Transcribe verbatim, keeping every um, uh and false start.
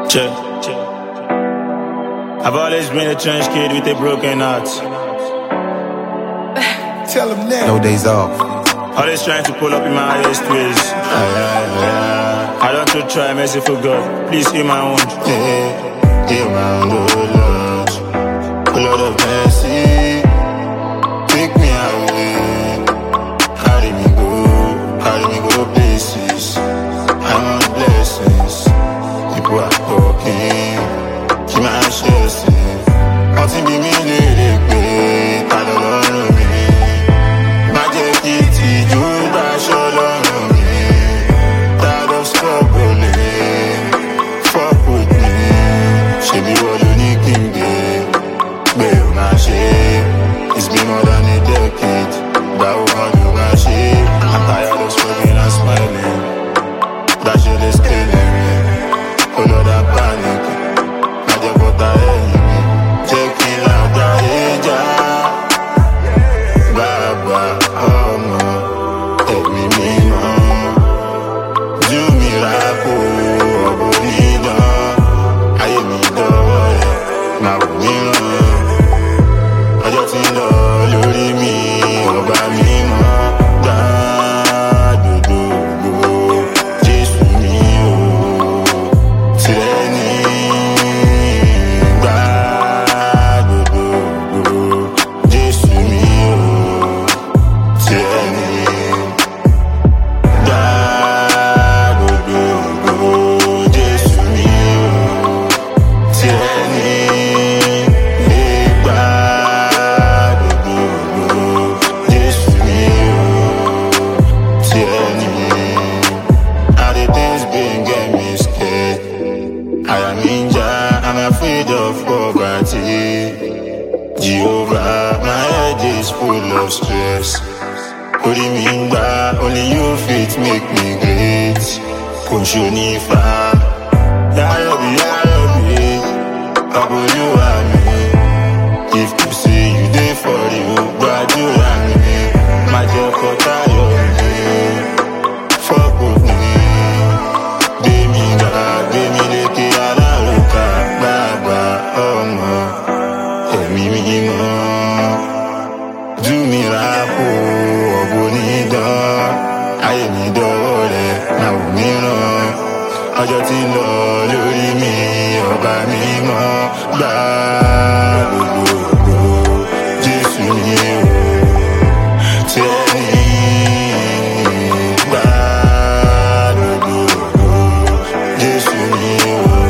Check. I've always been a trench kid with a broken heart. Tell them that. No days off. Always trying to pull up in my highest ways. Aye, aye, aye. I don't to try, merciful God. Please hear my own. Yeah, hear my own, oh Lord. A lot of mercy. Take me away. Carry me go, carry me go places. I want blessings. People are talking. Keep my hands safe. Nothing be me, lady, pay. I don't know me. Magic kitty, you dash all on me. Tired of struggling. Fuck with me. She be all you need, king day. Babe, my shit. It's been more than a decade. That woman do my shit. I'm tired of struggling and smiling. That shit is killing me. Oh Lord, I'm panicking. Magic what I hate me. Taking out the age. Baba, oh no. Take me, me, no. Do miracle, oh, bonito. I am me, do now we know. I just know, lórí mi, ọba mi mọ́. Gbàdúgbò, Jésù mi o. Tìrẹ ni. Gbàdúgbò, Jésù mi o. Tìrẹ ni. Gbàdúgbò, Jésù mi o. Tìrẹ ni. I am ninja, I'm afraid of poverty. Jehovah, my head is full of stress. Only me, only you fit make me great. Kunshunifa, Yarobi, Yarobi, Abolu Ami. If you say you dey for you, Badu Ami. Magic Kotayo, fuck with me. Demi ga, demi leke alaruka, baba, ọmọ, ẹ̀mí mímọ́. Do miracle, ọ̀bùnidán, ayé mi dọ́wọ́ rẹ̀, náà wò mí ràn. Ọjọ́ tí ń lọ lórí mi, ọba mímọ́, gbà gbogbo, Jésù ni o, tẹ́ni. Gbà gbogbo, Jésù ni o.